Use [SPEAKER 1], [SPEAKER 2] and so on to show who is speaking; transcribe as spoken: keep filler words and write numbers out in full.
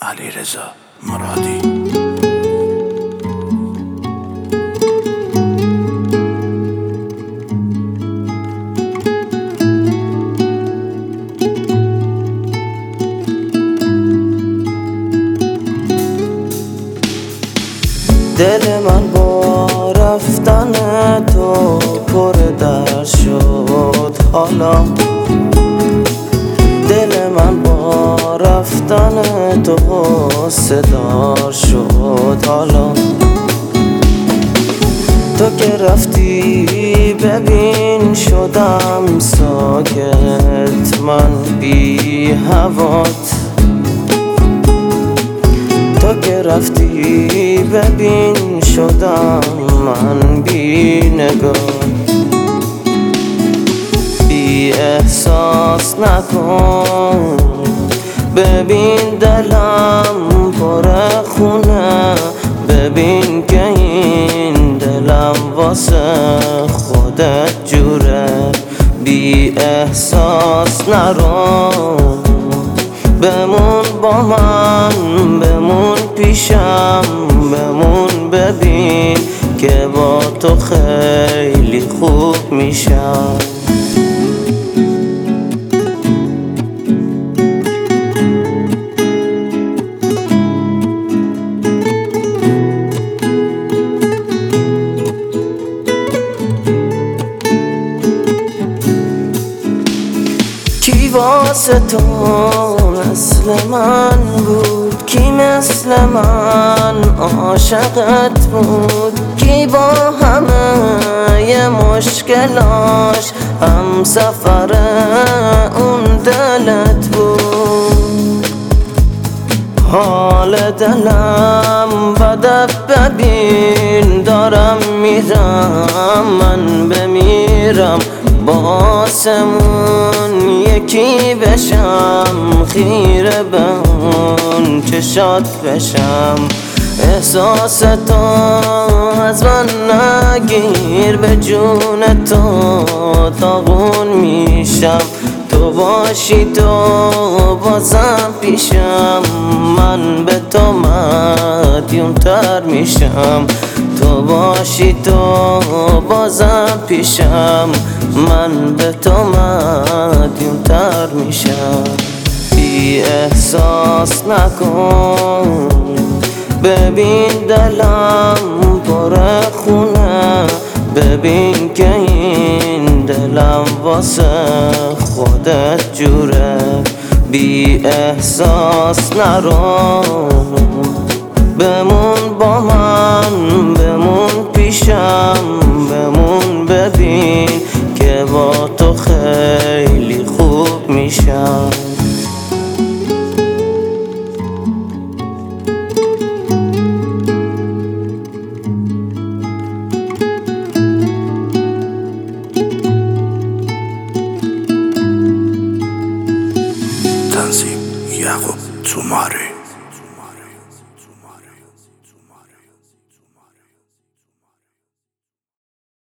[SPEAKER 1] علیرضا مرادی.
[SPEAKER 2] دل من با رفتن تو پر درد شد حالا، دل من با رفتن تو صدار شد حالا. تو که رفتی ببین شدم ساکت من بی هوات، تو که رفتی ببین شدم من بی نگاه. بی احساس نکن ببین دلم پر خونه، ببین که این دلم واسه خودت جوره. بی احساس نرو بمون با من، بمون پیشم، بمون ببین که با تو خیلی خوب میشم. کی واسه تو مثل من بود، کی مثل من عاشقت بود، کی با همه ی مشکلاش هم سفر اون دلت بود. حال دلم بده ببین دارم میرم من بمیرم، باسمون یکی بشم، خیره به اون چشات بشم. احساس تو از من نگیر، به جون تو داغون میشم. تو باشی تو بازم پیشم، من به تو مدیون تر میشم. تو باشی تو بازم پیشم، من به تو مدیون تر میشم. بی احساس نکن ببین دلم پر خونه، ببین که این دلم واسه خودت جوره. بی احساس نرو بمون با من، بمون پیشم، بمون ببین که با تو خیلی خوب میشم.
[SPEAKER 1] تنظیم یعقوب توماری.